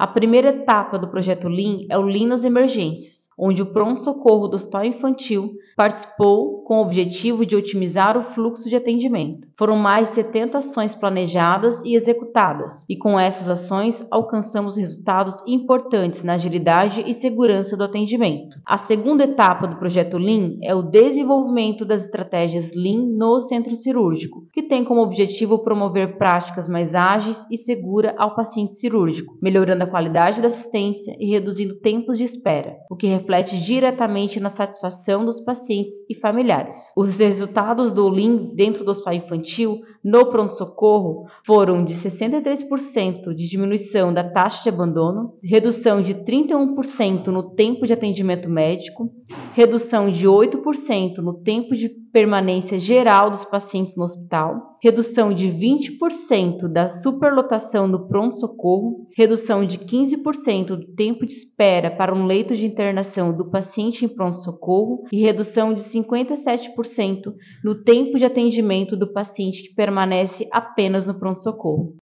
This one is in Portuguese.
A primeira etapa do projeto Lean é o Lean nas emergências, onde o pronto-socorro do Hospital Infantil participou com o objetivo de otimizar o fluxo de atendimento. Foram mais de 70 ações planejadas e executadas, e com essas ações alcançamos resultados importantes na agilidade e segurança do atendimento. A segunda etapa do projeto Lean é o desenvolvimento das estratégias Lean no centro cirúrgico, que tem como objetivo promover práticas mais ágeis e seguras ao paciente cirúrgico, melhorando a qualidade da assistência e reduzindo tempos de espera, o que reflete diretamente na satisfação dos pacientes e familiares. Os resultados do Lean dentro do hospital infantil no pronto-socorro foram de 63% de diminuição da taxa de abandono, redução de 31% no tempo de atendimento médico, redução de 8% no tempo de permanência geral dos pacientes no hospital, redução de 20% da superlotação no pronto-socorro, redução de 15% do tempo de espera para um leito de internação do paciente em pronto-socorro e redução de 57% no tempo de atendimento do paciente que permanece apenas no pronto-socorro.